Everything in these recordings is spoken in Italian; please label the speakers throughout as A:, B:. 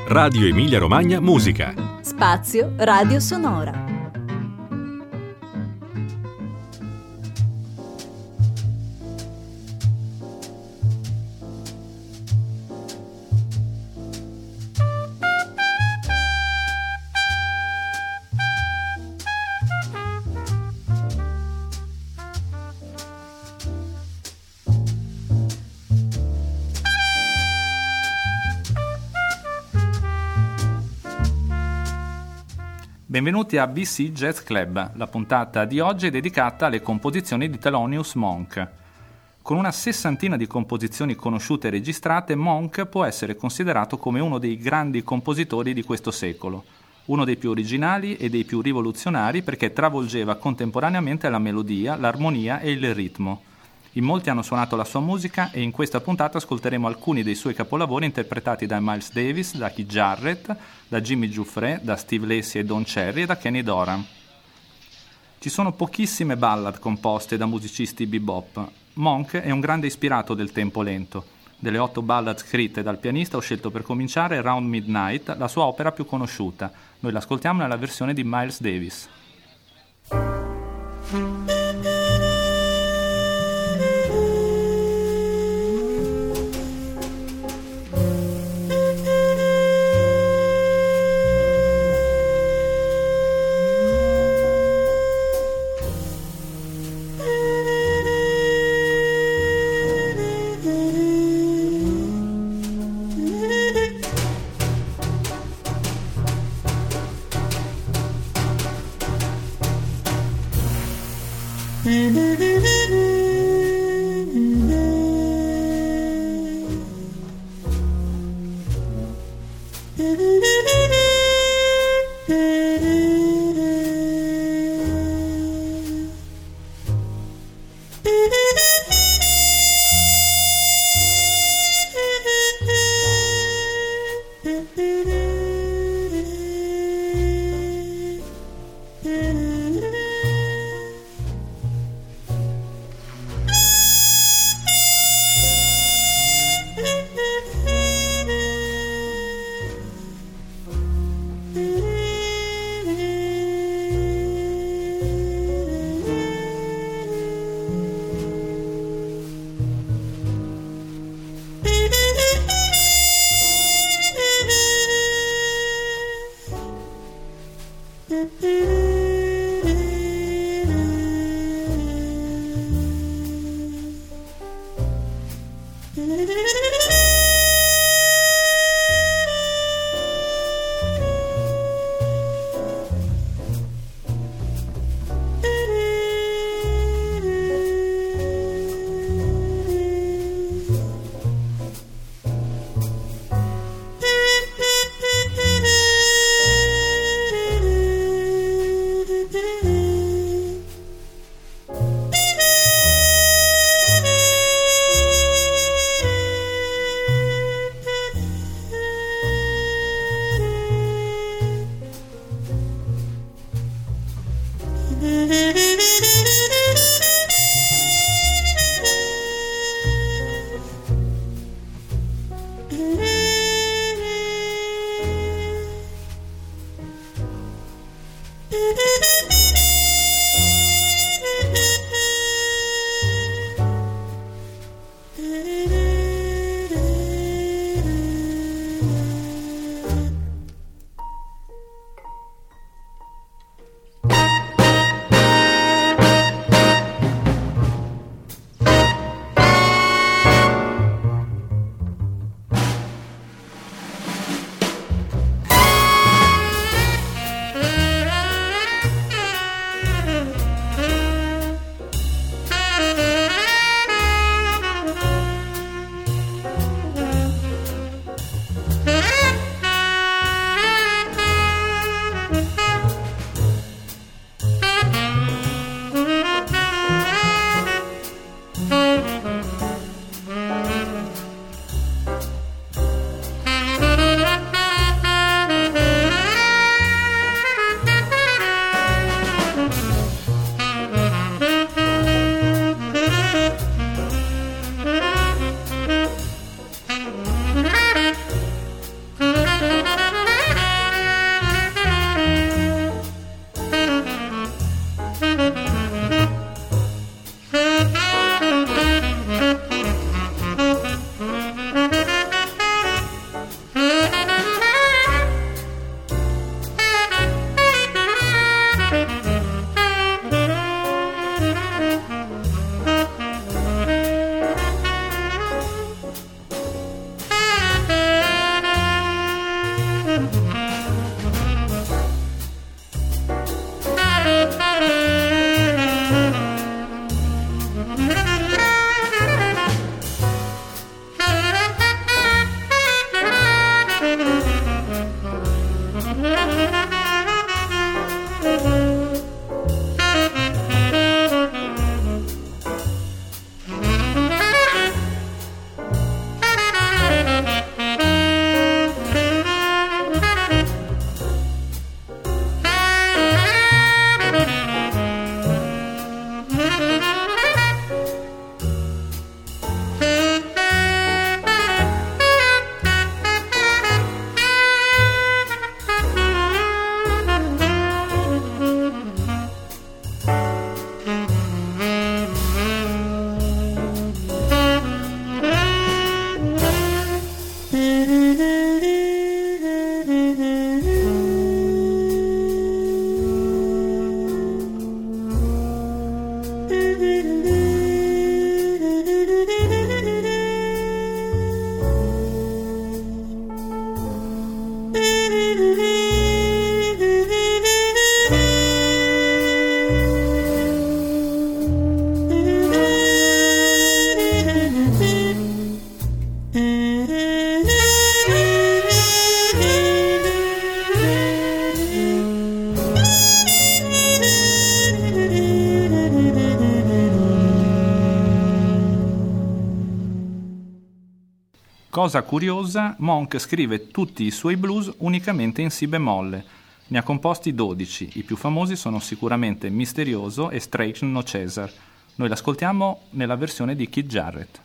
A: Radio Emilia Romagna Musica.
B: Spazio Radio Sonora.
C: Benvenuti a BC Jazz Club, la puntata di oggi è dedicata alle composizioni di Thelonious Monk. Con una sessantina di composizioni conosciute e registrate, Monk può essere considerato come uno dei grandi compositori di questo secolo, uno dei più originali e dei più rivoluzionari perché travolgeva contemporaneamente la melodia, l'armonia e il ritmo. In molti hanno suonato la sua musica e in questa puntata ascolteremo alcuni dei suoi capolavori interpretati da Miles Davis, da Keith Jarrett, da Jimmy Giuffre, da Steve Lacy e Don Cherry e da Kenny Dorham. Ci sono pochissime ballad composte da musicisti bebop. Monk è un grande ispirato del tempo lento. Delle 8 ballad scritte dal pianista ho scelto per cominciare Round Midnight, la sua opera più conosciuta. Noi l'ascoltiamo nella versione di Miles Davis. Cosa curiosa, Monk scrive tutti i suoi blues unicamente in si bemolle. Ne ha composti 12, i più famosi sono sicuramente Misterioso e Straight No Chaser. Noi l'ascoltiamo nella versione di Keith Jarrett.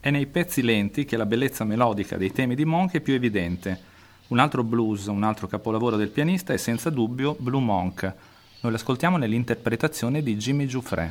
C: È nei pezzi lenti che la bellezza melodica dei temi di Monk è più evidente. Un altro blues, un altro capolavoro del pianista è senza dubbio Blue Monk. Noi l'ascoltiamo nell'interpretazione di Jimmy Giuffre.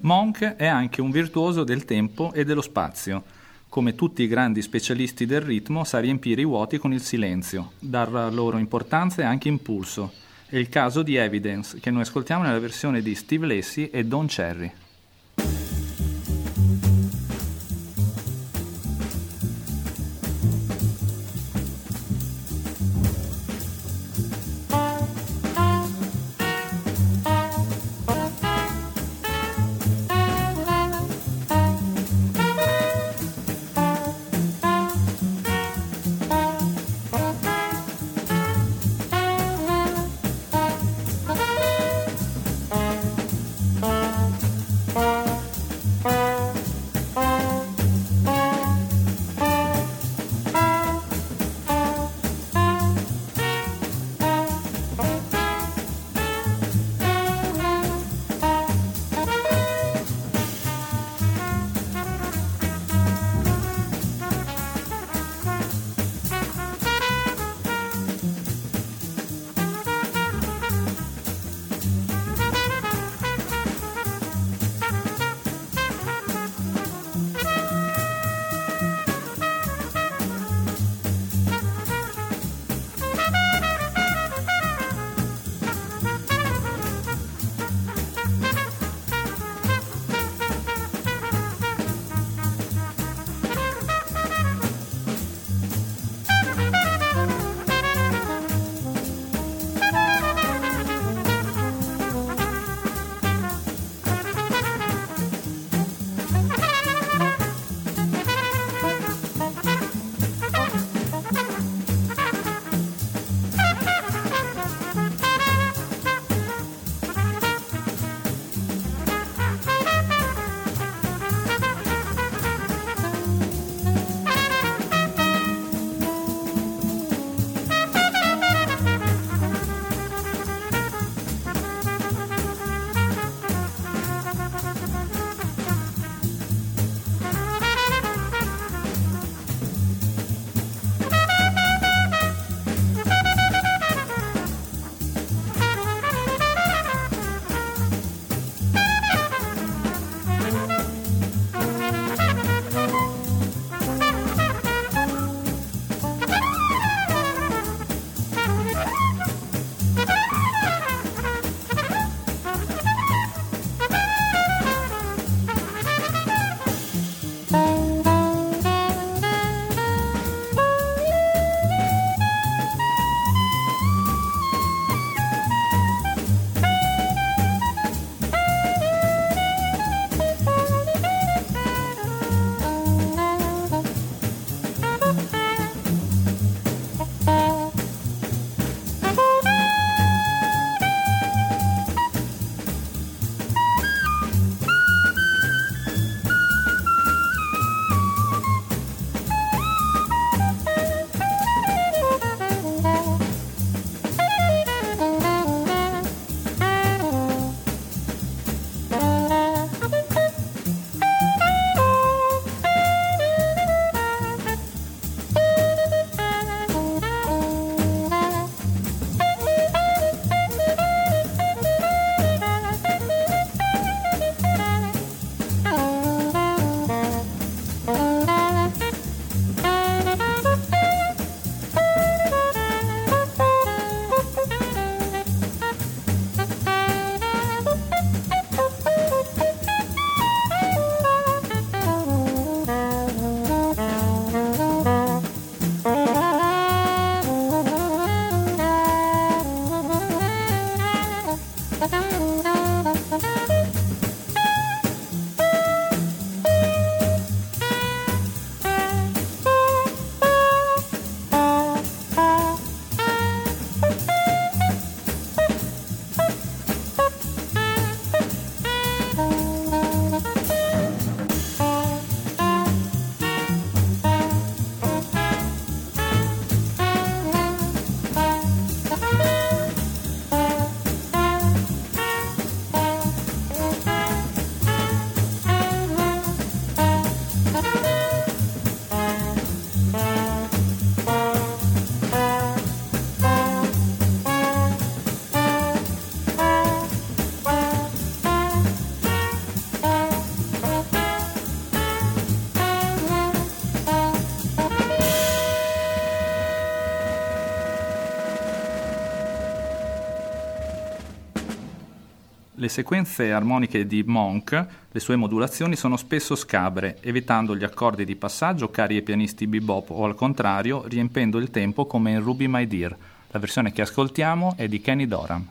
C: Monk è anche un virtuoso del tempo e dello spazio. Come tutti i grandi specialisti del ritmo, sa riempire i vuoti con il silenzio, dar loro importanza e anche impulso. È il caso di Evidence, che noi ascoltiamo nella versione di Steve Lacy e Don Cherry. Le sequenze armoniche di Monk, le sue modulazioni sono spesso scabre, evitando gli accordi di passaggio cari ai pianisti bebop o al contrario, riempendo il tempo come in Ruby My Dear. La versione che ascoltiamo è di Kenny Dorham.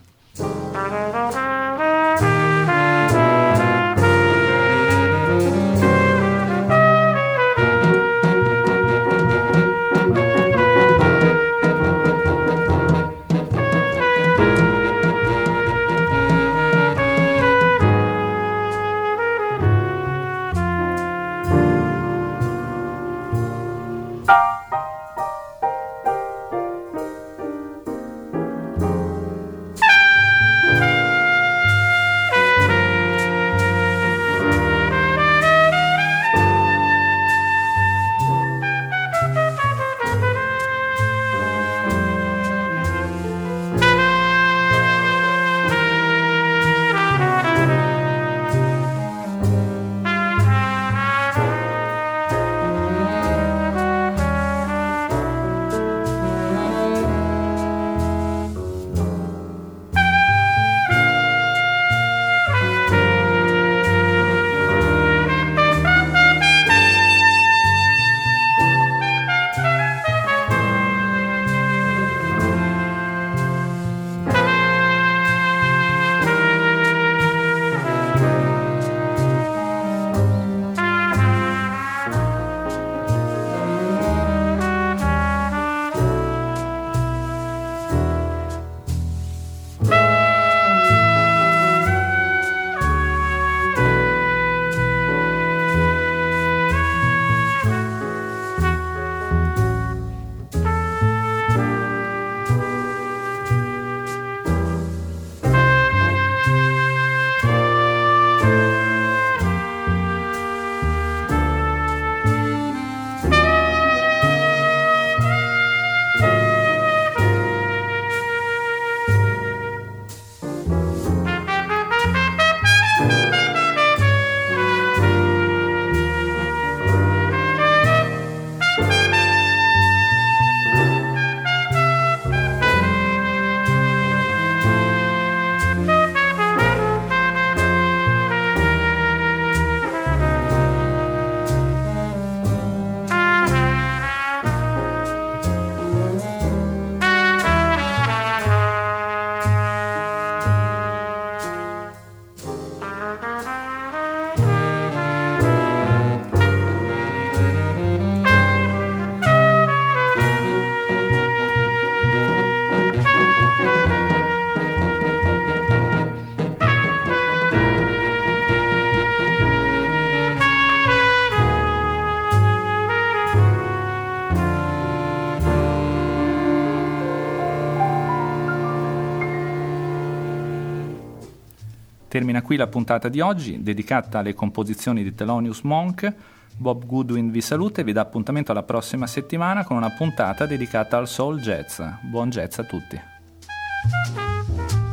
C: Termina qui la puntata di oggi, dedicata alle composizioni di Thelonious Monk. Bob Goodwin vi saluta e vi dà appuntamento alla prossima settimana con una puntata dedicata al soul jazz. Buon jazz a tutti!